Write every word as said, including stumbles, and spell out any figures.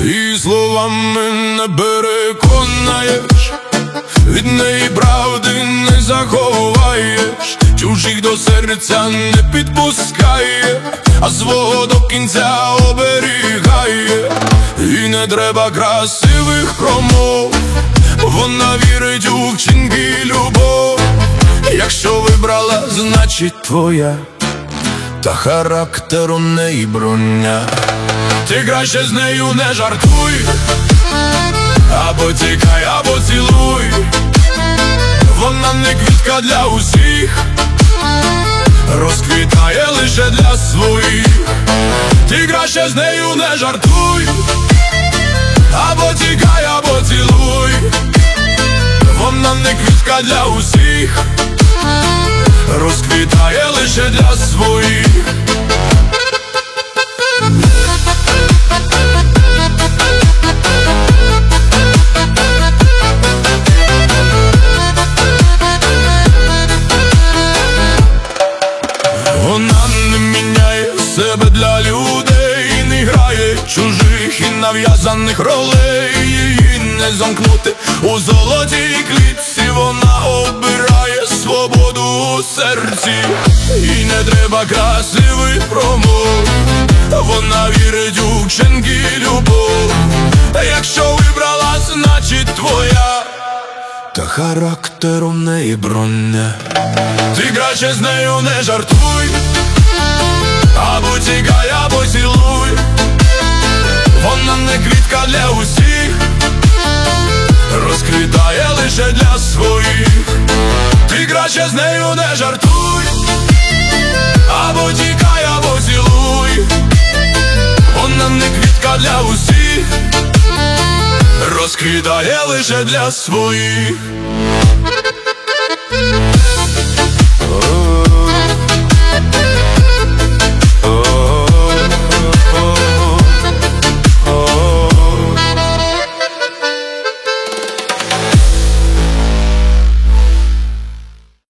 І словами не переконаєш, від неї правди не заховаєш, чужих до серця не підпускає, а свого до кінця оберігає. І не треба красивих промов, вона вірить у вчинки любов. Якщо вибрала, значить твоя, та характер у неї броня. Ти краще з нею не жартуй, або тікай, або цілуй. Вона не квітка для усіх, розквітає лише для своїх. Ти краще з нею не жартуй, або тікай, або цілуй. Вона не квітка для усіх, розквітає лише для своїх. Вона не міняє себе для людей, не грає чужих і нав'язаних ролей. Її не замкнути у золотій клітці, вона обирає свободу у серці. І не треба красивих промов, вона вірить у вчинки любов. Якщо вибрала, значить твоя, та характер у неї броня. Ти краще з нею не жартуй, або тікай, або цілуй. Вона не квітка для усіх, розквітає лише для своїх. Ти краще з нею не жартуй, або тікай, або цілуй. Вона не квітка для усіх, розквітає лише для своїх.